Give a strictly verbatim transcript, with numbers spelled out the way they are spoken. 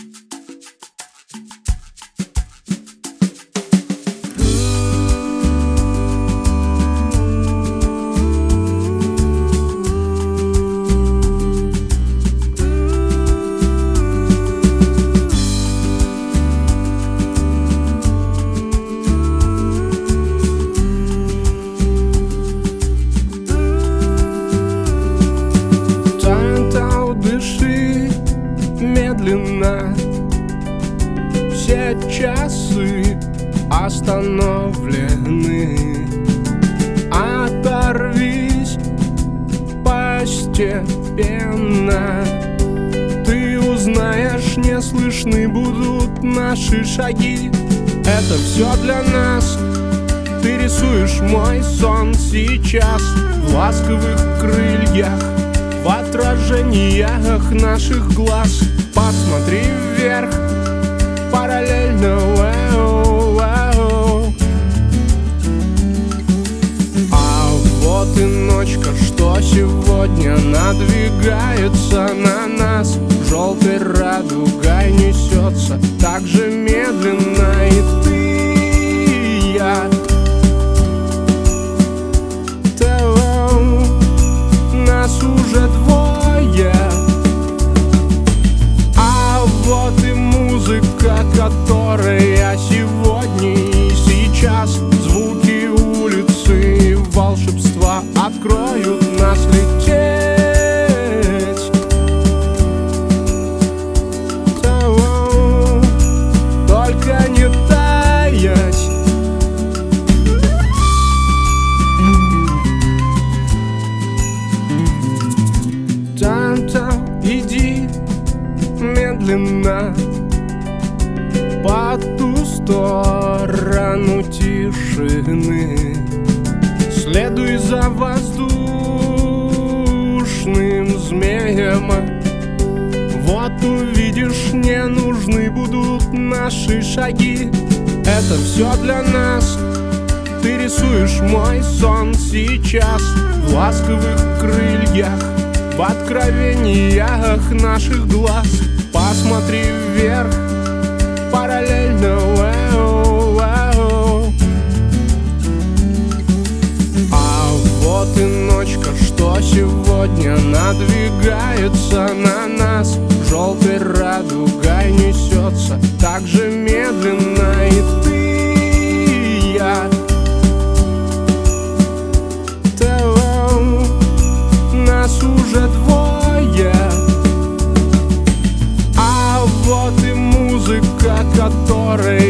Медленно все часы остановлены. Оторвись постепенно, ты узнаешь, не слышны будут наши шаги. Это все для нас. Ты рисуешь мой сон сейчас в ласковых крыльях, в отражениях наших глаз. Посмотри вверх, параллельно, вау, вау. А вот и ночка, что сегодня надвигается на нас. Желтой радугой несется так же медленно. И ты, и я, нас уже двое. А вот и музыка, которая сегодня и сейчас. Звуки улицы и волшебства откроют нас лететь. Только не таять. Иди медленно по ту сторону тишины. Следуй за воздушным змеем. Вот увидишь, не нужны будут наши шаги. Это все для нас. Ты рисуешь мой сон сейчас в ласковых крыльях, в откровениях наших глаз. Посмотри вверх, параллельно, вау, вау. А вот и ночка, что сегодня надвигается на нас. Желтой радугой несется так же медленно. И ты, и я, нас уже двое. А вот и музыка, которая